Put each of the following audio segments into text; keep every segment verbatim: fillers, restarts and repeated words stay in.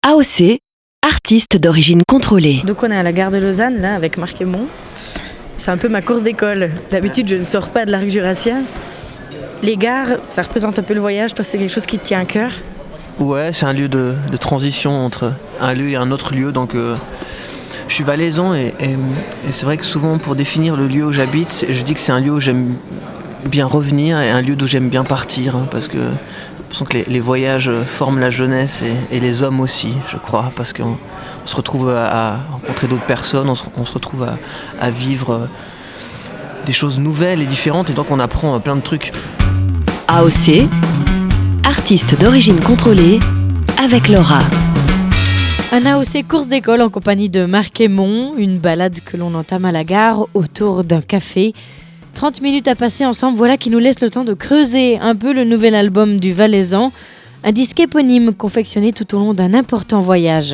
A O C, artiste d'origine contrôlée. Donc on est à la gare de Lausanne, là, avec Marc Aymon. C'est un peu ma course d'école. D'habitude, je ne sors pas de l'arc jurassien. Les gares, ça représente un peu le voyage. Toi, c'est quelque chose qui te tient à cœur? Ouais, c'est un lieu de, de transition entre un lieu et un autre lieu. Donc, euh, je suis valaisan et, et, et c'est vrai que souvent, pour définir le lieu où j'habite, je dis que c'est un lieu où j'aime bien revenir et un lieu d'où j'aime bien partir. Hein, parce que j'ai l'impression que les, les voyages forment la jeunesse et, et les hommes aussi, je crois. Parce qu'on on se retrouve à, à rencontrer d'autres personnes, on se, on se retrouve à, à vivre des choses nouvelles et différentes. Et donc, on apprend plein de trucs. A O C, artiste d'origine contrôlée, avec Laura. Un A O C course d'école en compagnie de Marc Aymon, une balade que l'on entame à la gare autour d'un café. trente minutes à passer ensemble, voilà qui nous laisse le temps de creuser un peu le nouvel album du Valaisan, un disque éponyme confectionné tout au long d'un important voyage.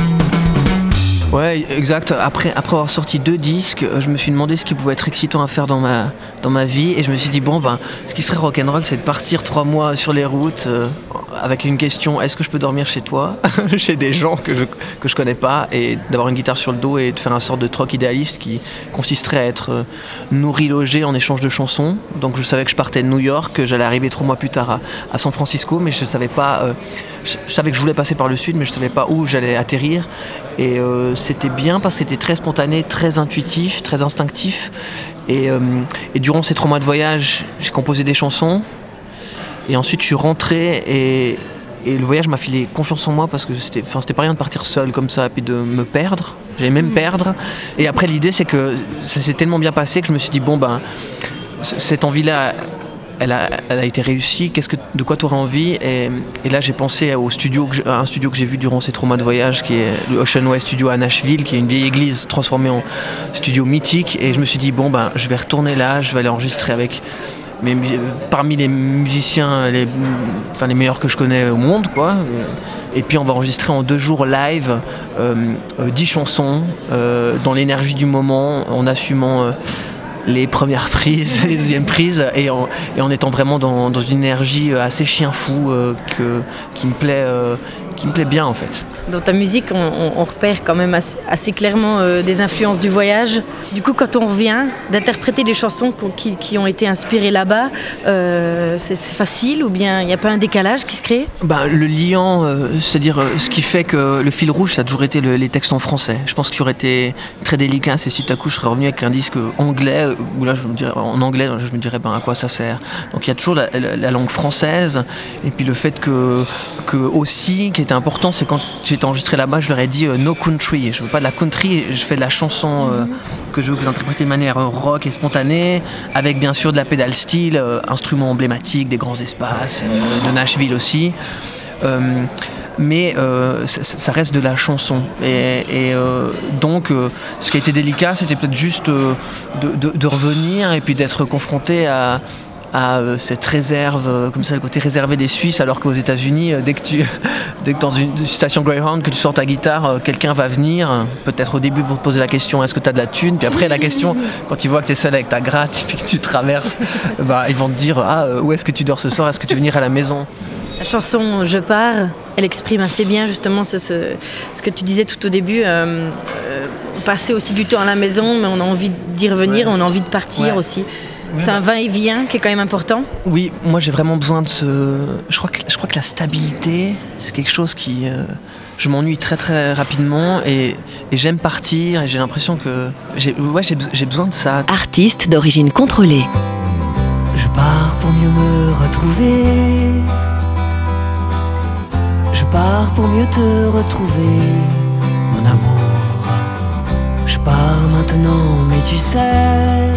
Ouais, exact. Après, après avoir sorti deux disques, je me suis demandé ce qui pouvait être excitant à faire dans ma, dans ma vie. Et je me suis dit, bon, ben, ce qui serait rock'n'roll, c'est de partir trois mois sur les routes euh, avec une question, est-ce que je peux dormir chez toi, chez des gens que je, que je connais pas, et d'avoir une guitare sur le dos et de faire un sorte de troc idéaliste qui consisterait à être euh, nourri, logé en échange de chansons. Donc je savais que je partais de New York, que j'allais arriver trois mois plus tard à, à San Francisco, mais je savais pas... Euh, je, je savais que je voulais passer par le sud, mais je savais pas où j'allais atterrir. Et euh, c'était bien parce que c'était très spontané, très intuitif, très instinctif. Et, euh, et durant ces trois mois de voyage, j'ai composé des chansons. Et ensuite, je suis rentré et, et le voyage m'a filé confiance en moi parce que c'était, enfin, c'était pas rien de partir seul comme ça et puis de me perdre. J'allais même perdre. Et après, l'idée, c'est que ça s'est tellement bien passé que je me suis dit, bon, ben, cette envie-là... Elle a, elle a été réussie, qu'est-ce que, de quoi tu aurais envie et, et là j'ai pensé au studio que à un studio que j'ai vu durant ces trois mois de voyage qui est le Ocean Way Studio à Nashville, qui est une vieille église transformée en studio mythique, et je me suis dit bon ben je vais retourner là, je vais aller enregistrer avec mes, parmi les musiciens les, enfin, les meilleurs que je connais au monde quoi, et puis on va enregistrer en deux jours live euh, euh, dix chansons euh, dans l'énergie du moment, en assumant euh, les premières prises, les deuxièmes prises, et en, et en étant vraiment dans, dans une énergie assez chien fou euh, que, qui, me plaît, euh, qui me plaît bien en fait. Dans ta musique, on, on, on repère quand même assez, assez clairement euh, des influences du voyage. Du coup, quand on revient, d'interpréter des chansons qui, qui ont été inspirées là-bas, euh, c'est, c'est facile ou bien il n'y a pas un décalage qui se crée? Ben, le liant, euh, c'est-à-dire euh, ce qui fait que le fil rouge, ça a toujours été le, les textes en français. Je pense qu'il aurait été très délicat, c'est si tout à coup je serais revenu avec un disque anglais, où là je me dirais, en anglais, je me dirais ben, à quoi ça sert. Donc il y a toujours la, la, la langue française, et puis le fait que, que aussi, qui était important, c'est quand j'ai été enregistré là-bas, je leur ai dit euh, no country, je veux pas de la country, je fais de la chanson euh, que je veux que vous interprétez de manière euh, rock et spontanée, avec bien sûr de la pédale style, euh, instruments emblématiques des grands espaces, euh, de Nashville aussi. Euh, mais euh, ça, ça reste de la chanson. Et, et euh, donc, euh, ce qui a été délicat, c'était peut-être juste euh, de, de, de revenir et puis d'être confronté à à euh, cette réserve, euh, comme ça, le côté réservé des Suisses, alors qu'aux États-Unis, euh, dès que tu, dès que dans une station Greyhound, que tu sors ta guitare, euh, quelqu'un va venir, euh, peut-être au début pour te poser la question, est-ce que tu as de la thune, puis après la question, quand ils voient que tu es seul avec ta gratte, et puis que tu traverses, bah, ils vont te dire, ah, euh, où est-ce que tu dors ce soir, est-ce que tu veux venir à la maison? La chanson Je pars, elle exprime assez bien justement ce, ce, ce que tu disais tout au début, euh, euh, passer aussi du temps à la maison, mais on a envie d'y revenir, ouais. On a envie de partir ouais. aussi. C'est un va-et-vient qui est quand même important. Oui, moi j'ai vraiment besoin de ce... Je crois que, je crois que la stabilité, c'est quelque chose qui... Euh... Je m'ennuie très très rapidement et, et j'aime partir et j'ai l'impression que... J'ai, ouais, j'ai, j'ai besoin de ça. Artiste d'origine contrôlée. Je pars pour mieux me retrouver. Je pars pour mieux te retrouver, mon amour. Je pars maintenant, mais tu sais...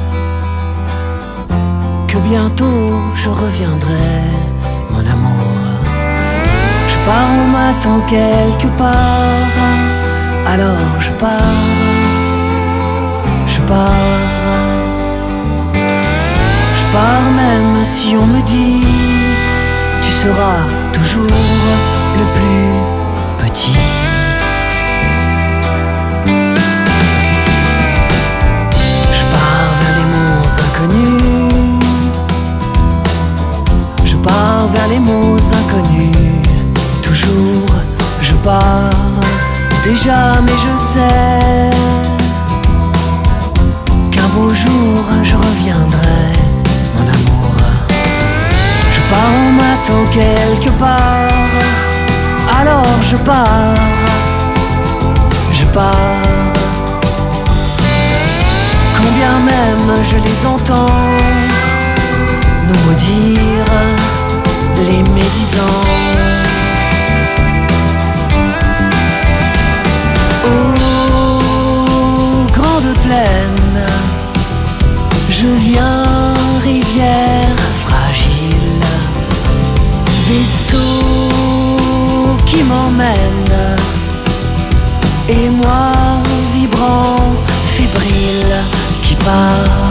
bientôt je reviendrai, mon amour. Je pars, on m'attend quelque part. Alors je pars, je pars. Je pars même si on me dit tu seras toujours le plus petit. Je pars vers les monts inconnus. Je pars vers les mots inconnus. Toujours je pars. pars déjà, mais je sais qu'un beau jour je reviendrai, mon amour. Je pars, on m'attend quelque part, alors je pars, je pars. Quand bien même je les entends nous maudire, les médisants. Oh, grande plaine, je viens, rivière fragile, vaisseau qui m'emmène, et moi, vibrant, fébrile, qui part.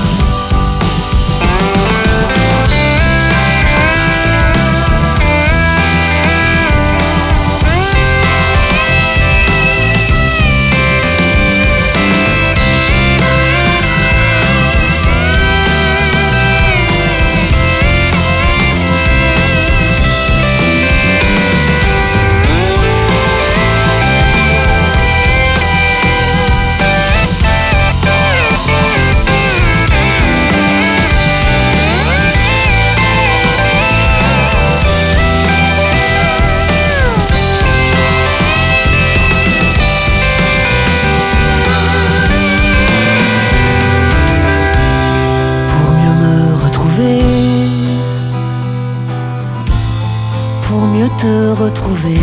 Te retrouver.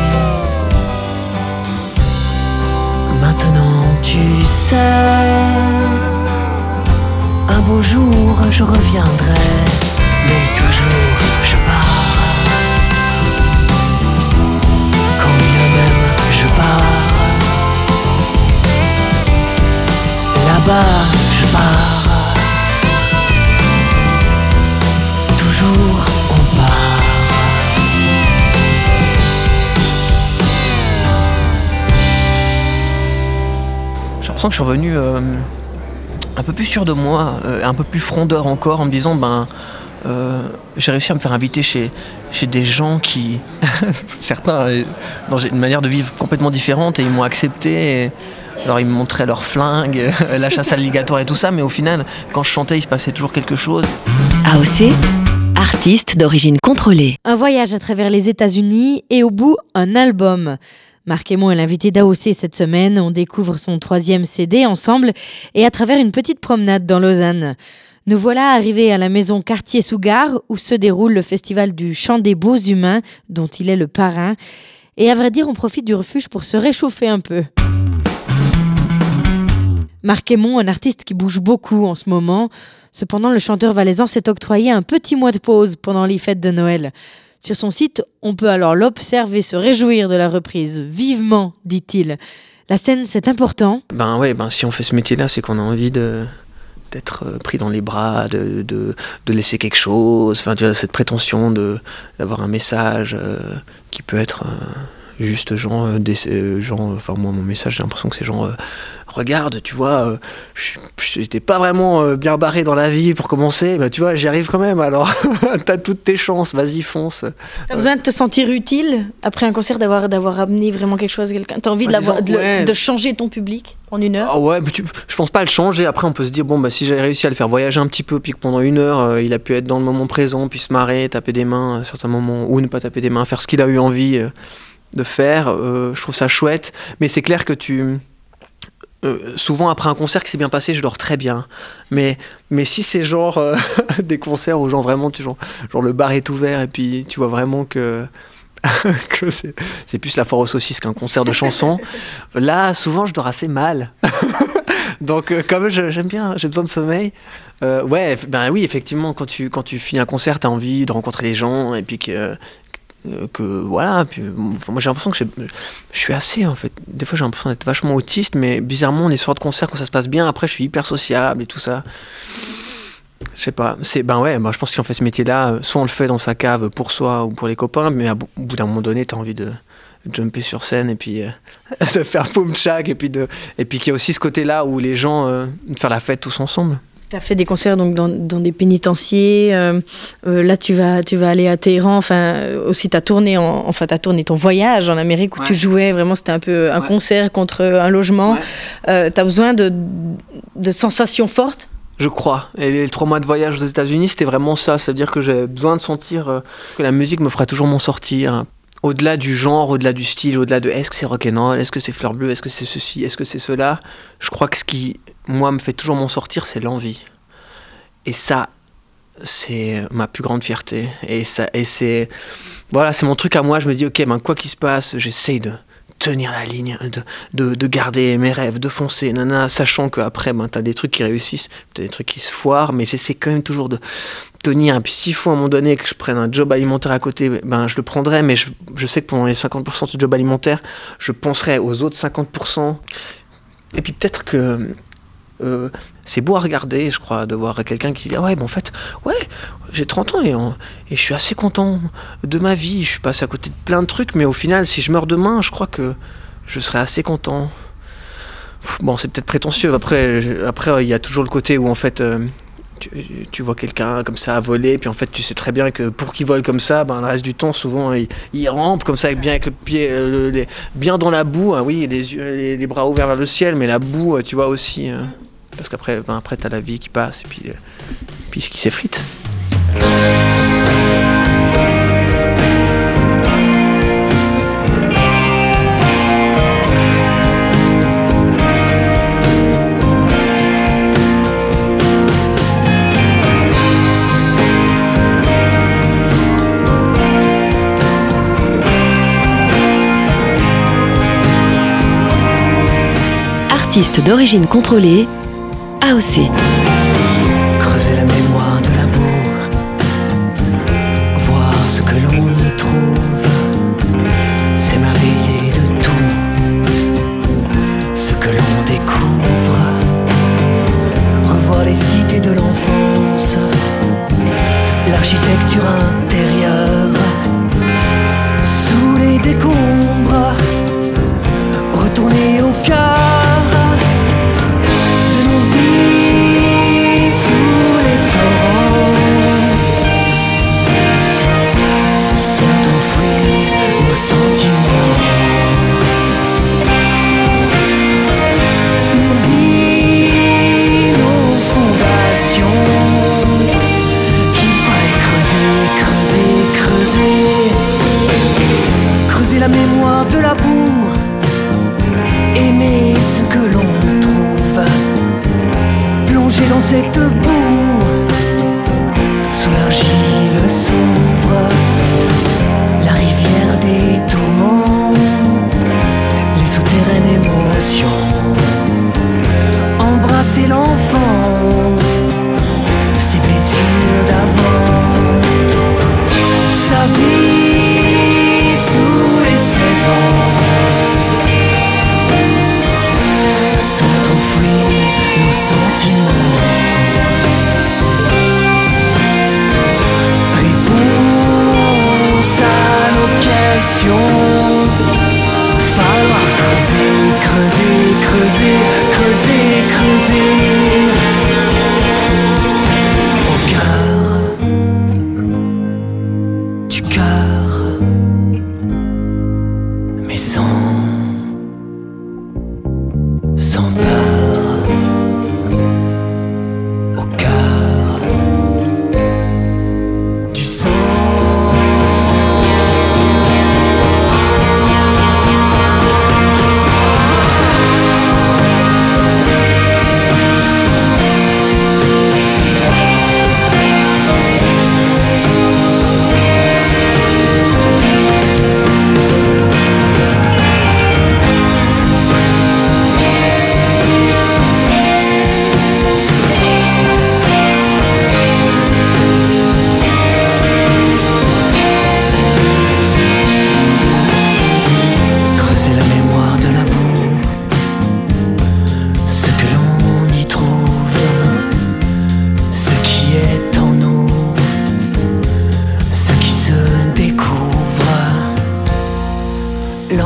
Maintenant tu sais, un beau jour je reviendrai, mais toujours je pars. Quand bien même je pars, là-bas je pars. Toujours on part. Je sens que je suis revenu euh, un peu plus sûr de moi, euh, un peu plus frondeur encore, en me disant ben euh, j'ai réussi à me faire inviter chez, chez des gens qui, certains, euh, dans une manière de vivre complètement différente, et ils m'ont accepté. Et, alors ils me montraient leurs flingues, la chasse à l'alligator et tout ça, mais au final, quand je chantais, il se passait toujours quelque chose. A O C, artiste d'origine contrôlée. Un voyage à travers les États-Unis et au bout, un album. Marc Aymon est l'invité d'A O C cette semaine. On découvre son troisième C D ensemble et à travers une petite promenade dans Lausanne. Nous voilà arrivés à la maison Cartier-sous-Gare où se déroule le festival du chant des beaux humains dont il est le parrain. Et à vrai dire, on profite du refuge pour se réchauffer un peu. Marc Aymon, un artiste qui bouge beaucoup en ce moment. Cependant, le chanteur valaisan s'est octroyé un petit mois de pause pendant les fêtes de Noël. Sur son site, on peut alors l'observer se réjouir de la reprise. Vivement, dit-il. La scène, c'est important. Ben ouais, ben si on fait ce métier-là, c'est qu'on a envie de, d'être pris dans les bras, de, de, de laisser quelque chose. Enfin, tu vois, cette prétention de, d'avoir un message euh, qui peut être euh, juste genre, euh, des, euh, genre, enfin moi mon message, j'ai l'impression que c'est genre, euh, regarde, tu vois, euh, j'étais pas vraiment euh, bien barré dans la vie pour commencer, bah tu vois, j'y arrive quand même, alors t'as toutes tes chances, vas-y fonce. T'as besoin de te sentir utile après un concert, d'avoir, d'avoir amené vraiment quelque chose à quelqu'un. T'as envie bah, de, disons, de, ouais. de changer ton public en une heure. Ah ouais, mais tu, je pense pas à le changer. Après, on peut se dire, bon, bah si j'avais réussi à le faire voyager un petit peu, puis que pendant une heure, euh, il a pu être dans le moment présent, puis se marrer, taper des mains à certains moments, ou ne pas taper des mains, faire ce qu'il a eu envie euh, de faire, euh, je trouve ça chouette. Mais c'est clair que tu... Euh, souvent après un concert qui s'est bien passé, je dors très bien. Mais, mais si c'est genre euh, des concerts où genre vraiment tu, genre, genre le bar est ouvert et puis tu vois vraiment que, que c'est, c'est plus la foire aux saucisses qu'un concert de chansons, là souvent je dors assez mal. Donc euh, comme je, j'aime bien, j'ai besoin de sommeil. Euh, ouais, ben oui, effectivement, quand tu, quand tu finis un concert, t'as envie de rencontrer les gens et puis que... Euh, que voilà, puis, enfin, moi j'ai l'impression que je suis assez en fait, des fois j'ai l'impression d'être vachement autiste, mais bizarrement les soirs de concert quand ça se passe bien, après je suis hyper sociable et tout ça, je sais pas, c'est, ben ouais, moi je pense que si on fait ce métier là, soit on le fait dans sa cave pour soi ou pour les copains, mais à, au bout d'un moment donné t'as envie de, de jumper sur scène et puis euh, de faire boom tchak et puis, de, et puis qu'il y a aussi ce côté là où les gens euh, de faire la fête tous ensemble. Tu as fait des concerts donc, dans, dans des pénitenciers. Euh, euh, là, tu vas, tu vas aller à Téhéran. Enfin, aussi, tu as tourné, en, enfin, t'as tourné ton voyage en Amérique où ouais. tu jouais. Vraiment, c'était un peu un ouais. concert contre un logement. Ouais. Euh, tu as besoin de, de sensations fortes? Je crois. Et les trois mois de voyage aux États-Unis, c'était vraiment ça. C'est-à-dire que j'ai besoin de sentir euh, que la musique me fera toujours m'en sortir. Au-delà du genre, au-delà du style, au-delà de est-ce que c'est rock'n'roll, est-ce que c'est Fleur Bleue, est-ce que c'est ceci, est-ce que c'est cela. Je crois que ce qui, moi, me fait toujours m'en sortir, c'est l'envie. Et ça, c'est ma plus grande fierté. Et, ça, et c'est, voilà, c'est mon truc à moi. Je me dis, ok, ben, quoi qu'il se passe, j'essaye de tenir la ligne, de, de, de garder mes rêves, de foncer, nanana, sachant qu'après, ben, t'as des trucs qui réussissent, t'as des trucs qui se foirent, mais j'essaie quand même toujours de tenir. Et puis s'il faut à un moment donné que je prenne un job alimentaire à côté, ben, je le prendrai, mais je, je sais que pendant les cinquante pour cent du job alimentaire, je penserai aux autres cinquante pour cent. Et puis peut-être que euh, c'est beau à regarder, je crois, de voir quelqu'un qui dit ah ouais, ben en fait, ouais, j'ai trente ans et, et je suis assez content de ma vie, je suis passé à côté de plein de trucs, mais au final, si je meurs demain, je crois que je serai assez content. Bon, c'est peut-être prétentieux, après, après il y a toujours le côté où en fait... Euh, Tu, tu vois quelqu'un comme ça voler, puis en fait tu sais très bien que pour qu'il vole comme ça, ben, le reste du temps souvent il, il rampe comme ça, bien avec le pied le, les, bien dans la boue, hein, oui, les, yeux, les, les bras ouverts vers le ciel, mais la boue tu vois aussi, euh, parce qu'après ben, après t'as la vie qui passe et puis, euh, puis ce qui s'effrite. Artiste d'origine contrôlée, A O C. Creuser la mémoire de la boue, voir ce que l'on y trouve, s'émerveiller de tout, ce que l'on découvre, revoir les cités de l'enfance, l'architecture intérieure, sous les décombres, retourner au cœur. La mémoire de la boue, aimer ce que l'on trouve, plonger dans cette boue, sous l'argile s'ouvre la rivière des tourments, les souterraines émotions, embrasser l'enfant, ses blessures d'avant, sa vie sous les saisons, sont enfouis nos sentiments. Réponse à nos questions. Falloir creuser, creuser, creuser, creuser, creuser. Au cœur du cœur. Sans, sans peur, au cœur du sang.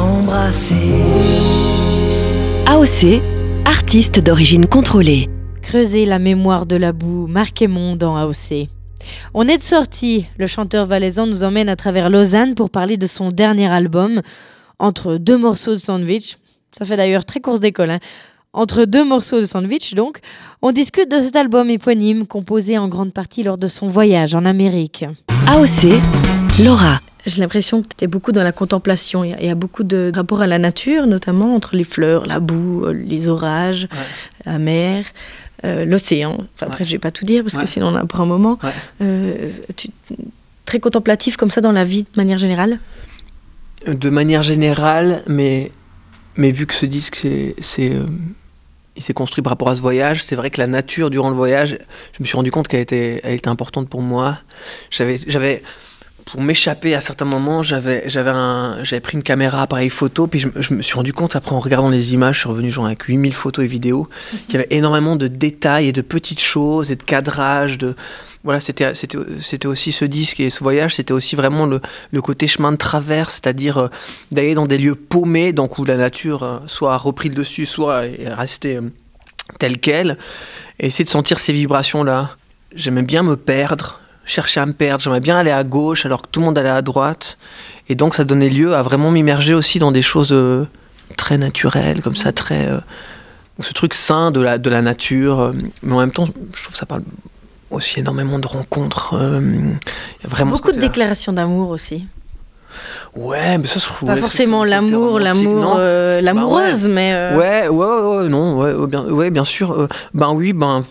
A O C, artiste d'origine contrôlée. creuser la mémoire de la boue, Marc Aymon dans A O C. On est de sortie, le chanteur valaisan nous emmène à travers Lausanne pour parler de son dernier album, Entre deux morceaux de sandwich. Ça fait d'ailleurs très course d'école, hein. Entre deux morceaux de sandwich, donc, on discute de cet album éponyme composé en grande partie lors de son voyage en Amérique. A O C, Laura. J'ai l'impression que tu es beaucoup dans la contemplation. Il y, a, il y a beaucoup de rapports à la nature, notamment entre les fleurs, la boue, les orages, ouais. la mer, euh, l'océan. Enfin, après, ouais. je ne vais pas tout dire parce ouais. que sinon on a pour un moment. Ouais. Euh, tu, très contemplatif comme ça dans la vie de manière générale ? De manière générale, mais, mais vu que ce disque, c'est, c'est, euh, il s'est construit par rapport à ce voyage, c'est vrai que la nature durant le voyage, je me suis rendu compte qu'elle était, elle était importante pour moi. J'avais... j'avais Pour m'échapper à certains moments, j'avais, j'avais, un, j'avais pris une caméra appareil photo, puis je, je me suis rendu compte après en regardant les images, je suis revenu genre avec huit mille photos et vidéos, mmh. qu'il y avait énormément de détails et de petites choses et de cadrage. De, voilà, c'était, c'était, c'était aussi ce disque et ce voyage, c'était aussi vraiment le, le côté chemin de traverse, c'est-à-dire euh, d'aller dans des lieux paumés, donc où la nature euh, soit a repris le dessus, soit est restée euh, telle qu'elle, et essayer de sentir ces vibrations-là. J'aimais bien me perdre, chercher à me perdre, j'aimerais bien aller à gauche alors que tout le monde allait à droite, et donc ça donnait lieu à vraiment m'immerger aussi dans des choses euh, très naturelles comme ça, très euh, ce truc sain de la, de la nature, euh, mais en même temps je trouve que ça parle aussi énormément de rencontres, euh, y a vraiment beaucoup de déclarations d'amour aussi. Ouais, mais ça se trouve. Pas ouais, forcément l'amour, l'amour, euh, l'amoureuse, bah ouais. mais. Euh... Ouais, ouais, ouais, ouais, non, ouais, bien, ouais, bien sûr. Euh, ben oui, ben.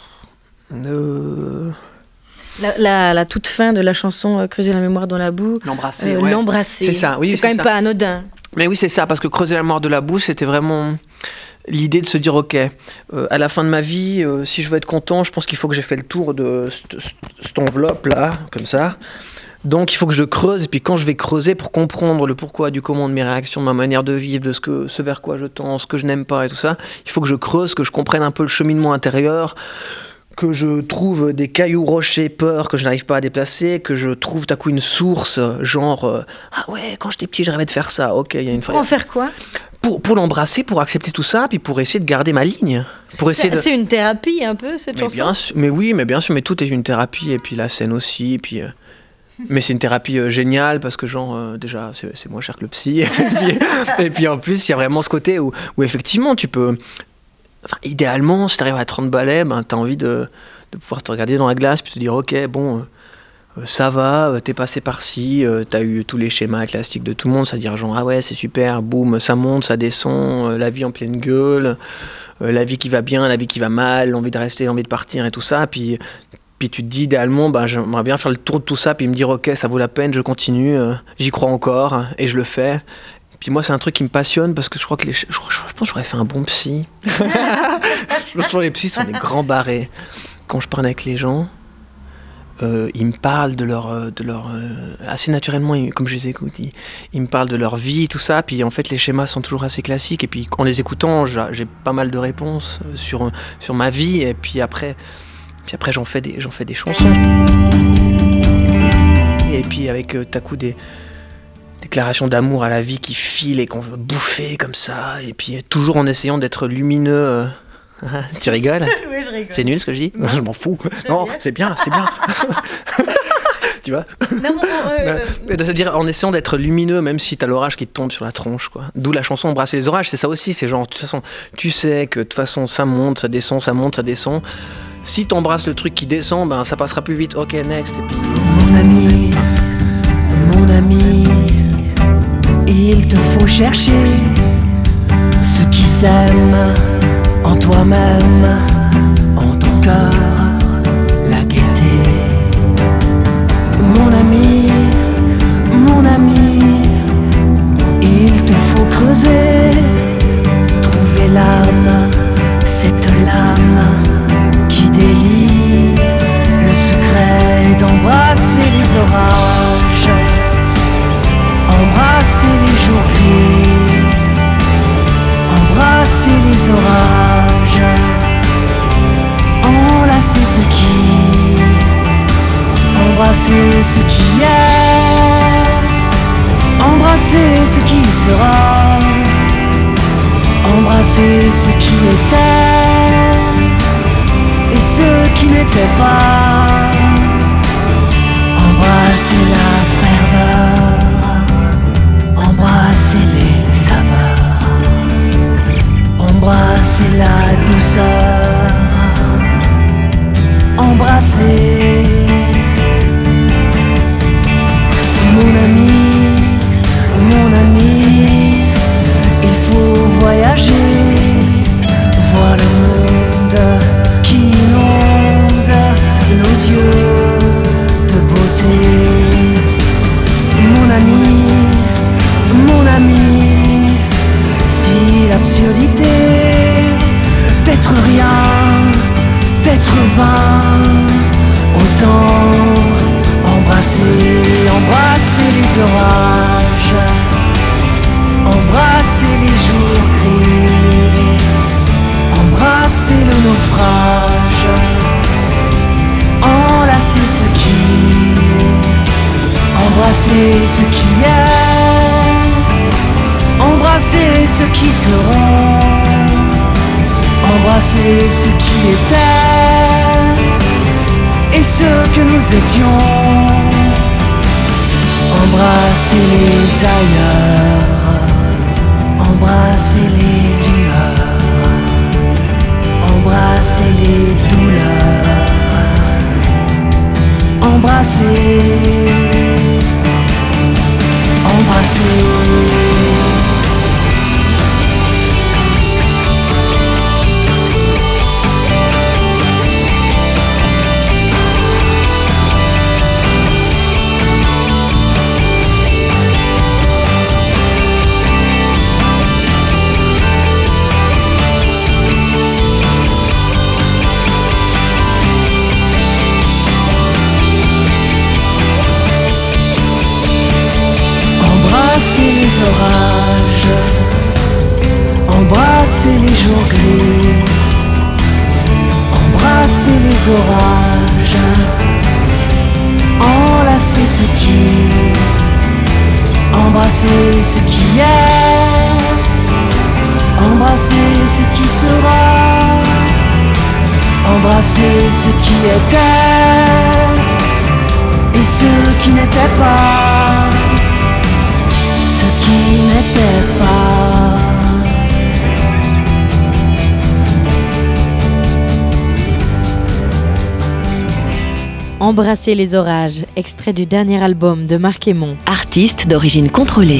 Euh... La, la, la toute fin de la chanson euh, Creuser la mémoire dans la boue. L'embrasser. Euh, ouais. L'embrasser. C'est ça, oui. C'est, c'est quand même ça. pas anodin. Mais oui, c'est ça, parce que Creuser la mémoire de la boue, c'était vraiment l'idée de se dire, ok, euh, à la fin de ma vie, euh, si je veux être content, je pense qu'il faut que j'ai fait le tour de cette, cette enveloppe-là, comme ça. Donc il faut que je creuse, et puis quand je vais creuser pour comprendre le pourquoi du comment de mes réactions, de ma manière de vivre, de ce, que, ce vers quoi je tends, ce que je n'aime pas et tout ça, il faut que je creuse, que je comprenne un peu le cheminement intérieur, que je trouve des cailloux, rochers, peurs que je n'arrive pas à déplacer, que je trouve tout à coup une source, genre euh, ah ouais, quand j'étais petit, je rêvais de faire ça. Ok, il y a une. Pour en faire quoi ? Pour, pour l'embrasser, pour accepter tout ça, puis pour essayer de garder ma ligne. Pour essayer c'est, de... c'est une thérapie un peu cette mais chanson. Bien sûr, mais oui, mais bien sûr, mais tout est une thérapie, et puis la scène aussi, et puis. Euh... Mais c'est une thérapie euh, géniale parce que genre euh, déjà c'est, c'est moins cher que le psy, et, puis, et puis en plus il y a vraiment ce côté où, où effectivement tu peux. Enfin, idéalement, si tu arrives à trente balais, ben, tu as envie de, de pouvoir te regarder dans la glace puis te dire ok, bon, euh, ça va, euh, t'es passé par-ci, euh, tu as eu tous les schémas classiques de tout le monde, c'est-à-dire genre ah ouais, c'est super, boum, ça monte, ça descend, euh, la vie en pleine gueule, euh, la vie qui va bien, la vie qui va mal, l'envie de rester, l'envie de partir et tout ça. Puis, puis tu te dis idéalement, ben, j'aimerais bien faire le tour de tout ça puis me dire ok, ça vaut la peine, je continue, euh, j'y crois encore et je le fais. Puis moi, c'est un truc qui me passionne parce que je crois que les... je, je, je pense que j'aurais fait un bon psy. Je pense que les psys sont des grands barrés. Quand je parle avec les gens, euh, ils me parlent de leur, de leur euh, assez naturellement, ils, comme je les écoute, ils, ils me parlent de leur vie, tout ça. Puis en fait, les schémas sont toujours assez classiques. Et puis en les écoutant, j'ai, j'ai pas mal de réponses sur sur ma vie. Et puis après, puis après, j'en fais des, j'en fais des chansons. Et puis avec euh, tout à coup des déclaration d'amour à la vie qui file et qu'on veut bouffer comme ça, et puis toujours en essayant d'être lumineux. Tu rigoles ? Oui, je rigole. C'est nul ce que je dis ? Je m'en fous. C'est non, bien. c'est bien, c'est bien. Tu vois ? Non, non, euh, euh... C'est-à-dire en essayant d'être lumineux, même si t'as l'orage qui te tombe sur la tronche, quoi. D'où la chanson Embrasser les orages, c'est ça aussi. C'est genre, de toute façon, tu sais que de toute façon, ça monte, ça descend, ça monte, ça descend. Si t'embrasses le truc qui descend, ben ça passera plus vite. Ok, next. Et puis... Mon ami, mon ami. Il te faut chercher ce qui s'aime en toi-même, en ton cœur, la gaieté. Mon ami, mon ami, il te faut creuser, trouver l'âme, cette lame qui délie le secret d'embrasser les orages. Embrasser les jours gris, embrasser les orages, enlacer ce qui, embrasser ce qui est, embrasser ce qui sera, embrasser ce qui était, qui n'était pas. Embrasser la ferveur, embrasser les saveurs, embrasser la douceur, embrasser. Mon ami, mon ami, il faut voyager, voir le monde qui inonde nos yeux de beauté. Mon ami, mon ami, si l'absurdité d'être rien, d'être vain, autant embrasser, embrasser les orages, embrasser les jours gris, embrasser le naufrage, enlacer ce qui, embrasser ce qui est, embrasser ceux qui seront, embrasser ce qui était et ce que nous étions, embrasser les ailleurs, embrasser les lueurs, embrasser les douleurs, embrasser, embrasser. Embrasser les orages, embrasser les jours gris, embrasser les orages, enlacer ce qui, embrasser ce qui est, embrasser ce qui sera, embrasser ce qui était et ce qui n'était pas. Qui n'était pas. Embrasser les orages, extrait du dernier album de Marc Aymon. Artiste d'origine contrôlée.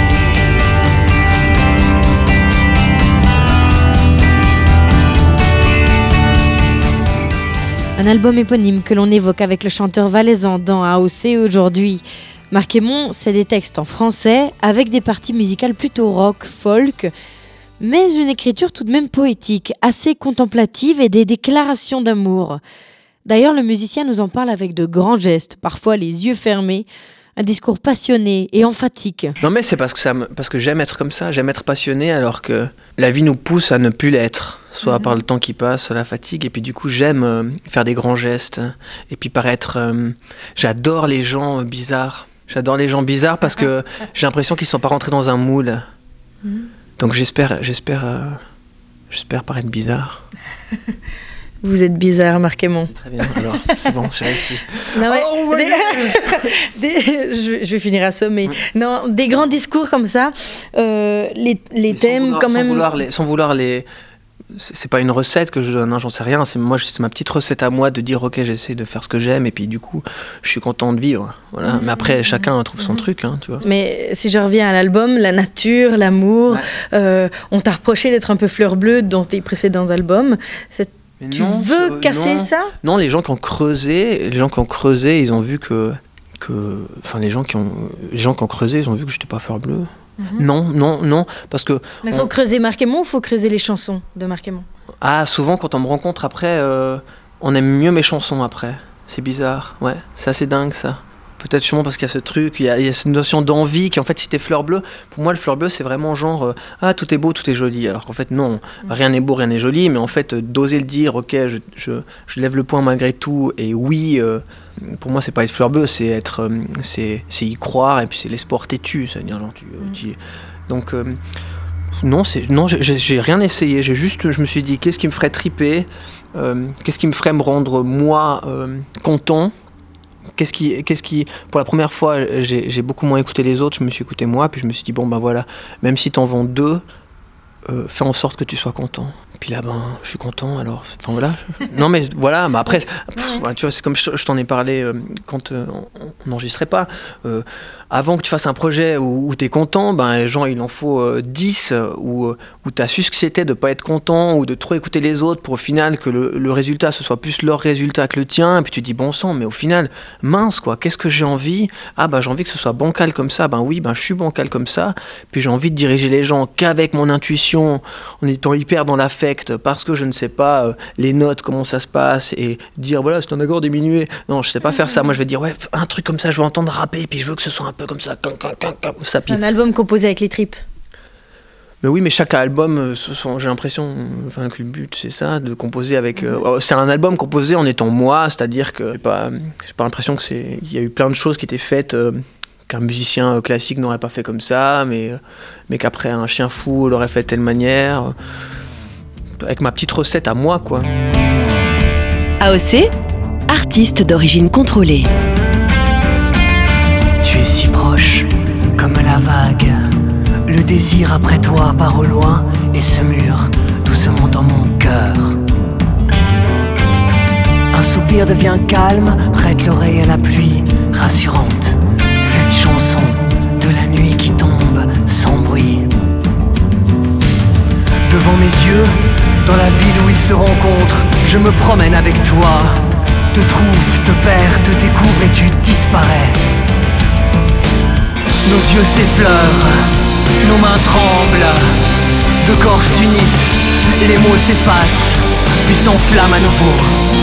Un album éponyme que l'on évoque avec le chanteur valaisan dans A O C aujourd'hui. Marc Aymon, c'est des textes en français avec des parties musicales plutôt rock, folk, mais une écriture tout de même poétique, assez contemplative et des déclarations d'amour. D'ailleurs, le musicien nous en parle avec de grands gestes, parfois les yeux fermés, un discours passionné et emphatique. Non mais c'est parce que, ça me, parce que j'aime être comme ça, j'aime être passionné alors que la vie nous pousse à ne plus l'être, soit mmh. par le temps qui passe, soit la fatigue, et puis du coup j'aime euh, faire des grands gestes, et puis paraître... Euh, j'adore les gens euh, bizarres. J'adore les gens bizarres parce que j'ai l'impression qu'ils ne sont pas rentrés dans un moule. Mmh. Donc j'espère, j'espère, euh, j'espère paraître bizarre. Vous êtes bizarre, Marc Aymon. C'est très bien, alors c'est bon, j'ai réussi. Non, mais oh, ouais. des, des, je, je vais finir assommé. Mmh. Non, des grands discours comme ça, euh, les, les thèmes vouloir, quand même... Sans vouloir les... Sans vouloir les c'est pas une recette que je donne, hein, j'en sais rien. C'est moi, c'est ma petite recette à moi de dire ok, j'essaie de faire ce que j'aime et puis du coup, je suis content de vivre. Voilà. Mmh. Mais après, chacun trouve son mmh. truc, hein, tu vois. Mais si je reviens à l'album, la nature, l'amour, ouais. euh, on t'a reproché d'être un peu fleur bleue dans tes précédents albums. C'est... Tu non, veux euh, casser non. ça ? Non, les gens qui ont creusé, les gens qui ont creusé, ils ont vu que, que, enfin les gens qui ont, les gens qui ont creusé, ils ont vu que j'étais pas fleur bleue. Mmh. Non, non, non, parce que... Mais il faut on... creuser Marc Aymon ou il faut creuser les chansons de Marc Aymon ? Ah, souvent quand on me rencontre après, euh, on aime mieux mes chansons après. C'est bizarre, ouais, c'est assez dingue ça. Peut-être sûrement parce qu'il y a ce truc, il y a, il y a cette notion d'envie qui en fait si t'es fleur bleue, pour moi le fleur bleue c'est vraiment genre euh, ah tout est beau, tout est joli, alors qu'en fait non, mmh. rien n'est beau, rien n'est joli, mais en fait d'oser le dire, ok je, je, je lève le poing malgré tout, et oui, euh, pour moi c'est pas être fleur bleue, c'est être, euh, c'est, c'est y croire, et puis c'est l'espoir têtu, c'est-à-dire genre tu, mmh. tu donc euh, non, c'est, non j'ai, j'ai rien essayé. J'ai juste, je me suis dit, qu'est-ce qui me ferait triper, euh, qu'est-ce qui me ferait me rendre, moi, euh, content. Qu'est-ce qui, qu'est-ce qui, pour la première fois, j'ai, j'ai beaucoup moins écouté les autres, je me suis écouté moi, puis je me suis dit, bon, ben voilà, même si t'en vends deux, euh, fais en sorte que tu sois content. Puis là, ben, je suis content, alors, enfin voilà. Non, mais voilà, mais après, pff, tu vois, c'est comme je, je t'en ai parlé euh, quand euh, on n'enregistrait pas. Euh, avant que tu fasses un projet où, où t'es content, ben, genre, il en faut euh, dix, euh, où, où t'as su ce que c'était de pas être content, ou de trop écouter les autres pour au final que le, le résultat, ce soit plus leur résultat que le tien, et puis tu te dis, bon sang, mais au final, mince, quoi, qu'est-ce que j'ai envie ? Ah, ben, j'ai envie que ce soit bancal comme ça, ben oui, ben, je suis bancal comme ça, puis j'ai envie de diriger les gens qu'avec mon intuition, en étant hyper dans l'affect, parce que je ne sais pas euh, les notes, comment ça se passe, et dire voilà c'est un accord diminué. Non, je sais pas faire ça. Moi je vais dire ouais un truc comme ça, je veux entendre rapper, puis je veux que ce soit un peu comme ça. ça c'est un album composé avec les tripes. Mais oui, mais chaque album, ce sont, j'ai l'impression, enfin que le but c'est ça, de composer avec. Euh, c'est un album composé en étant moi, c'est-à-dire que j'ai pas, j'ai pas l'impression que c'est, il y a eu plein de choses qui étaient faites. Euh, qu'un musicien classique n'aurait pas fait comme ça, mais, mais qu'après un chien fou l'aurait fait de telle manière. Avec ma petite recette à moi, quoi. A O C, artiste d'origine contrôlée. Tu es si proche, comme la vague. Le désir après toi part au loin et se mure doucement dans mon cœur. Un soupir devient calme, prête l'oreille à la pluie rassurante. Cette chanson de la nuit qui tombe sans bruit. Devant mes yeux, dans la ville où ils se rencontrent, je me promène avec toi. Te trouve, te perds, te découvre et tu disparais. Nos yeux s'effleurent, nos mains tremblent. Deux corps s'unissent, les mots s'effacent, puis s'enflamment à nouveau.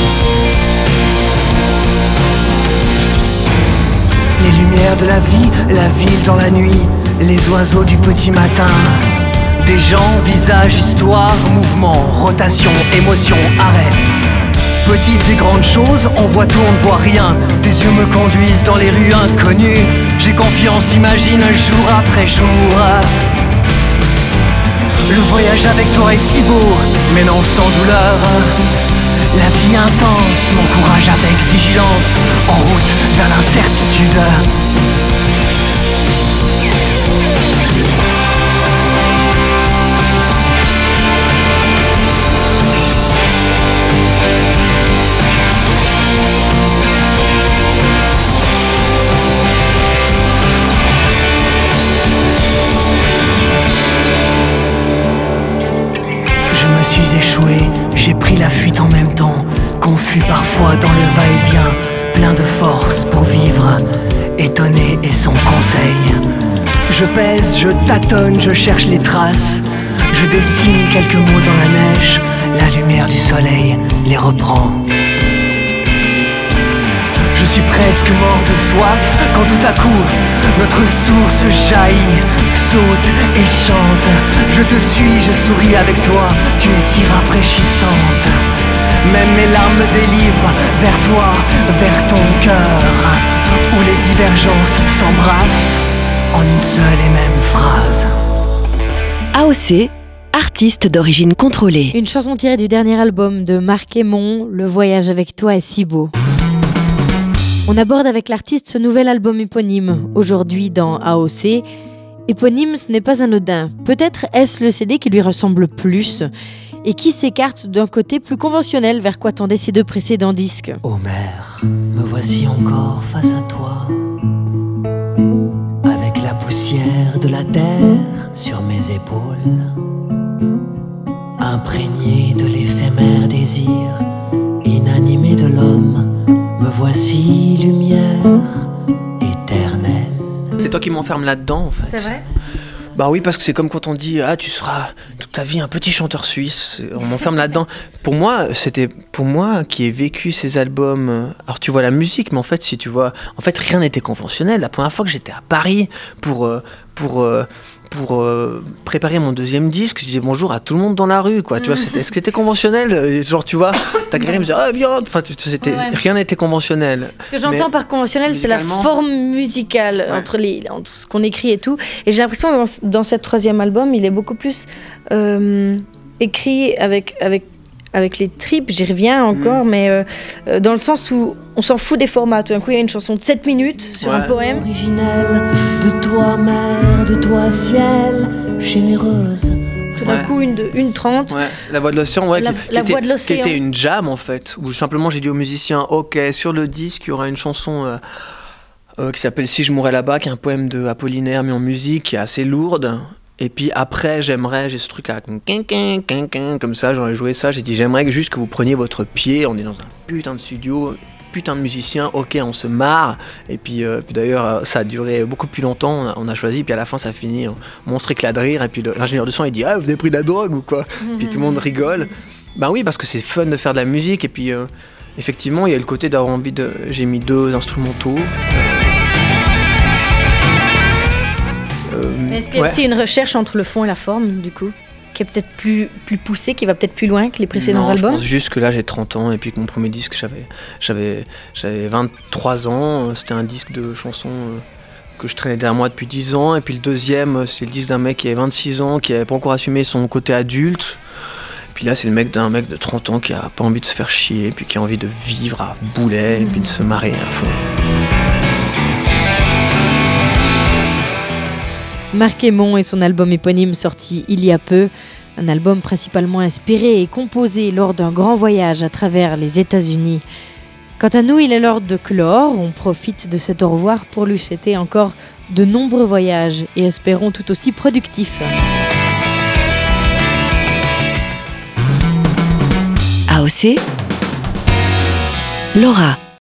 Les lumières de la vie, la ville dans la nuit, les oiseaux du petit matin. Des gens, visages, histoire, mouvement, rotation, émotion, arrêt. Petites et grandes choses, on voit tout, on ne voit rien. Tes yeux me conduisent dans les rues inconnues. J'ai confiance, t'imagines, jour après jour. Le voyage avec toi est si beau, mais non sans douleur. La vie intense m'encourage avec vigilance, en route vers l'incertitude. Je me suis échoué, j'ai pris la fuite en même temps, confus parfois dans le va-et-vient, plein de force pour vivre, étonné et sans conseil. Je pèse, je tâtonne, je cherche les traces, je dessine quelques mots dans la neige, la lumière du soleil les reprend. Je suis presque mort de soif quand tout à coup notre source jaillit, saute et chante. Je te suis, je souris avec toi, tu es si rafraîchissante. Même mes larmes me délivrent vers toi, vers ton cœur, où les divergences s'embrassent en une seule et même phrase. A O C, artiste d'origine contrôlée. Une chanson tirée du dernier album de Marc Aymon, Le voyage avec toi est si beau. On aborde avec l'artiste ce nouvel album éponyme, aujourd'hui dans A O C. Éponyme, ce n'est pas anodin. Peut-être est-ce le C D qui lui ressemble plus et qui s'écarte d'un côté plus conventionnel vers quoi tendaient ses deux précédents disques. Ô mère, me voici encore face à toi, avec la poussière de la terre sur mes épaules, imprégné de l'éphémère désir, inanimé de l'homme. Me voici lumière éternelle. C'est toi qui m'enfermes là-dedans, en fait. C'est vrai ? Bah oui, parce que c'est comme quand on dit ah tu seras toute ta vie un petit chanteur suisse. On m'enferme là-dedans. Pour moi, c'était pour moi qui ai vécu ces albums. Alors tu vois la musique, mais en fait si tu vois, en fait rien n'était conventionnel. La première fois que j'étais à Paris pour pour euh, pour euh, préparer mon deuxième disque, je disais bonjour à tout le monde dans la rue, quoi. Tu vois, c'était, est-ce que c'était conventionnel? Genre, tu vois, t'as quelqu'un qui me disait ah bien, enfin, c'était, ouais. Rien n'était conventionnel. Ce que j'entends mais, par conventionnel, c'est la forme musicale ouais. entre les, entre ce qu'on écrit et tout. Et j'ai l'impression que dans, dans cet troisième album, il est beaucoup plus euh, écrit avec avec avec les tripes, j'y reviens encore, mmh. mais euh, dans le sens où on s'en fout des formats. Tout d'un coup, il y a une chanson de sept minutes sur ouais. un poème. Originelle de toi, mère, de toi, ciel, généreuse. Tout d'un ouais. coup, une, de, une trente. Ouais. La voix de l'océan, ouais, la, qui, la qui, voix était, de l'océan. qui était une jam, en fait, où simplement j'ai dit aux musiciens, ok, sur le disque, il y aura une chanson euh, euh, qui s'appelle Si je mourais là-bas, qui est un poème de Apollinaire mis en musique, qui est assez lourde. Et puis après, j'aimerais, j'ai ce truc à comme ça, j'aurais joué ça, j'ai dit j'aimerais juste que vous preniez votre pied, on est dans un putain de studio, putain de musicien, ok, on se marre. Et puis, euh, puis d'ailleurs, ça a duré beaucoup plus longtemps, on a, on a choisi, puis à la fin ça finit, monstre éclat de rire, et puis le, l'ingénieur du son il dit ah, vous avez pris de la drogue ou quoi? Mmh. Puis tout le monde rigole. Ben oui, parce que c'est fun de faire de la musique, et puis euh, effectivement, il y a le côté d'avoir envie de. J'ai mis deux instrumentaux. Mais est-ce qu'il y a ouais. aussi une recherche entre le fond et la forme, du coup, qui est peut-être plus, plus poussée, qui va peut-être plus loin que les précédents non, albums? Je pense juste que là, j'ai trente ans et puis que mon premier disque, j'avais, j'avais, j'avais vingt-trois ans. C'était un disque de chansons que je traînais derrière moi depuis dix ans. Et puis le deuxième, c'est le disque d'un mec qui avait vingt-six ans, qui n'avait pas encore assumé son côté adulte. Et puis là, c'est le mec d'un mec de trente ans qui n'a pas envie de se faire chier, puis qui a envie de vivre à boulet, et puis de se marrer à fond. Marc Aymon et son album éponyme sorti il y a peu, un album principalement inspiré et composé lors d'un grand voyage à travers les États-Unis. Quant à nous, il est l'heure de clore, on profite de cet au revoir pour lui souhaiter encore de nombreux voyages et espérons tout aussi productifs. A O C, Laura.